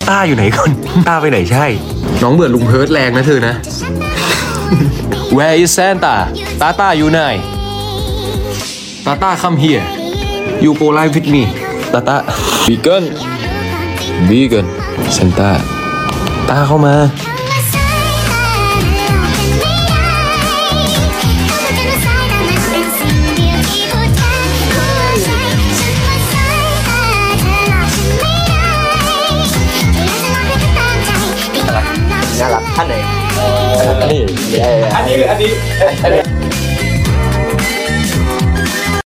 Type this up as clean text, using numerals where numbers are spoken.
ต้าอยู่ไหนก่อนต้าไปไหนใช่น้องเบื่อลุงเพิร์ดแรงนะเธอนะ Where is Santa ตาต้าอยู่ไหนตาต้า come here you go live with me ตาต้า Vegan Santa ตาเข้ามาน่ารักท่านไหนอันนี้